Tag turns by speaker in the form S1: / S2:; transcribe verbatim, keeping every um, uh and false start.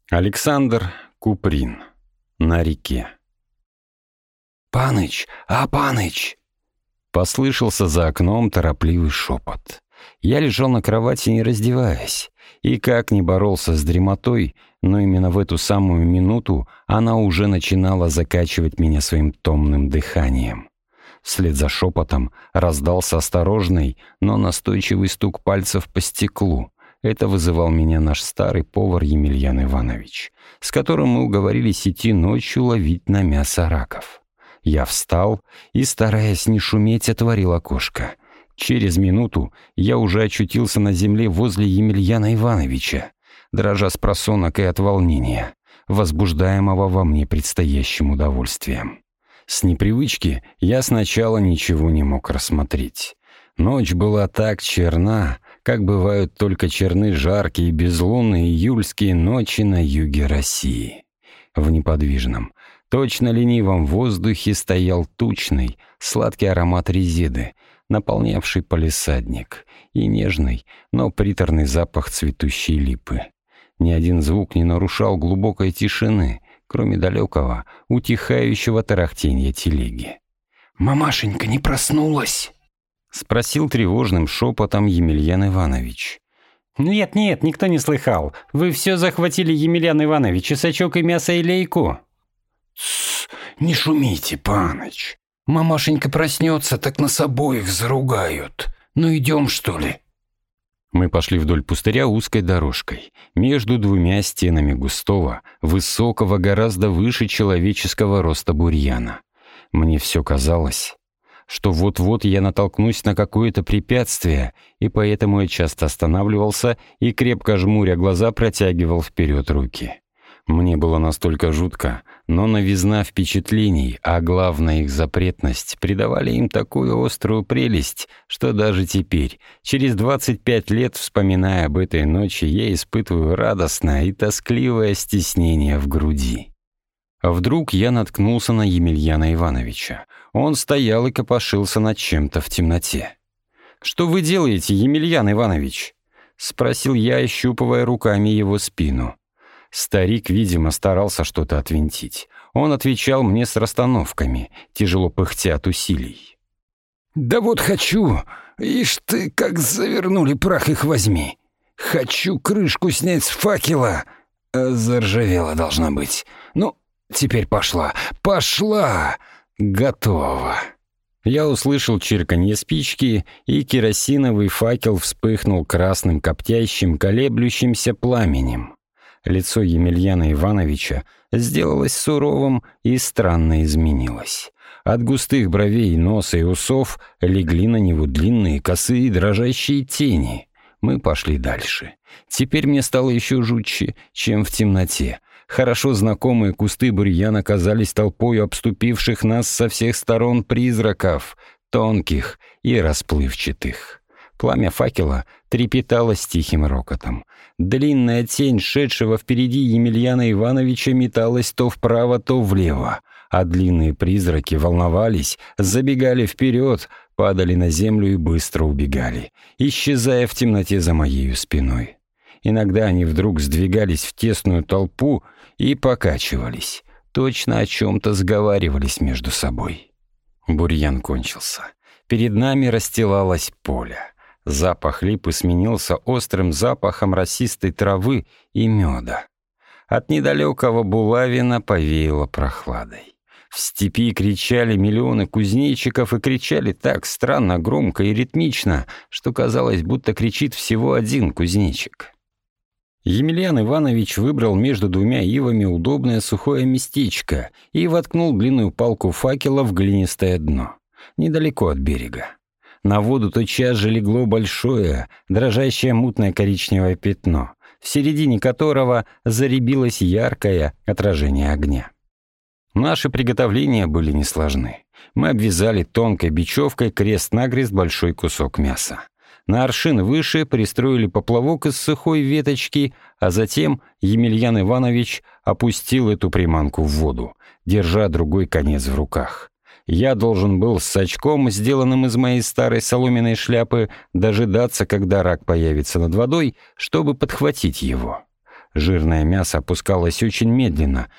S1: Александр Куприн. На реке.
S2: «Паныч! А, Паныч!»
S1: Послышался за окном торопливый шепот. Я лежал на кровати, не раздеваясь, и как ни боролся с дремотой, но именно в эту самую минуту она уже начинала закачивать меня своим томным дыханием. Вслед за шепотом раздался осторожный, но настойчивый стук пальцев по стеклу. Это вызывал меня наш старый повар Емельян Иванович, с которым мы уговорились идти ночью ловить на мясо раков. Я встал и, стараясь не шуметь, отворил окошко. Через минуту я уже очутился на земле возле Емельяна Ивановича, дрожа с просонок и от волнения, возбуждаемого во мне предстоящим удовольствием. С непривычки я сначала ничего не мог рассмотреть. Ночь была так черна, как бывают только черны жаркие безлунные июльские ночи на юге России. В неподвижном, точно ленивом воздухе стоял тучный, сладкий аромат резиды, наполнявший палисадник, и нежный, но приторный запах цветущей липы. Ни один звук не нарушал глубокой тишины, кроме далекого, утихающего тарахтенья телеги.
S2: «Мамашенька не проснулась?»
S1: — спросил тревожным шепотом Емельян Иванович.
S3: «Нет, нет, никто не слыхал. Вы все захватили, Емельян Иванович, и сачок, и мясо, и лейку».
S2: «Тссс, не шумите, Паныч. Мамашенька проснется, так нас обоих заругают. Ну идем, что ли?»
S1: Мы пошли вдоль пустыря узкой дорожкой, между двумя стенами густого, высокого, гораздо выше человеческого роста бурьяна. Мне все казалось, что вот-вот я натолкнусь на какое-то препятствие, и поэтому я часто останавливался и, крепко жмуря глаза, протягивал вперед руки. Мне было настолько жутко, но новизна впечатлений, а главное их запретность, придавали им такую острую прелесть, что даже теперь, через двадцать пять лет, вспоминая об этой ночи, я испытываю радостное и тоскливое стеснение в груди. А вдруг я наткнулся на Емельяна Ивановича. Он стоял и копошился над чем-то в темноте. «Что вы делаете, Емельян Иванович?» — спросил я, ощупывая руками его спину. Старик, видимо, старался что-то отвинтить. Он отвечал мне с расстановками, тяжело пыхтя от усилий.
S2: «Да вот хочу, ишь ты, как завернули, прах их возьми. Хочу крышку снять с факела, а заржавела должна быть. Ну, теперь пошла, пошла, готово».
S1: Я услышал чирканье спички, и керосиновый факел вспыхнул красным коптящим, колеблющимся пламенем. Лицо Емельяна Ивановича сделалось суровым и странно изменилось. От густых бровей, носа и усов легли на него длинные, косые, дрожащие тени. Мы пошли дальше. Теперь мне стало еще жутче, чем в темноте. Хорошо знакомые кусты бурьяна казались толпой обступивших нас со всех сторон призраков, тонких и расплывчатых. Пламя факела трепетало с тихим рокотом. Длинная тень шедшего впереди Емельяна Ивановича металась то вправо, то влево, а длинные призраки волновались, забегали вперед, падали на землю и быстро убегали, исчезая в темноте за моею спиной. Иногда они вдруг сдвигались в тесную толпу и покачивались, точно о чем-то сговаривались между собой. Бурьян кончился. Перед нами расстилалось поле. Запах липы сменился острым запахом росистой травы и меда. От недалекого булавина повеяло прохладой. В степи кричали миллионы кузнечиков и кричали так странно, громко и ритмично, что казалось, будто кричит всего один кузнечик. Емельян Иванович выбрал между двумя ивами удобное сухое местечко и воткнул длинную палку факела в глинистое дно, недалеко от берега. На воду тотчас же легло большое, дрожащее мутное коричневое пятно, в середине которого зарябилось яркое отражение огня. Наши приготовления были несложны. Мы обвязали тонкой бечевкой крест-накрест большой кусок мяса. На аршин выше пристроили поплавок из сухой веточки, а затем Емельян Иванович опустил эту приманку в воду, держа другой конец в руках. Я должен был с сачком, сделанным из моей старой соломенной шляпы, дожидаться, когда рак появится над водой, чтобы подхватить его. Жирное мясо опускалось очень медленно,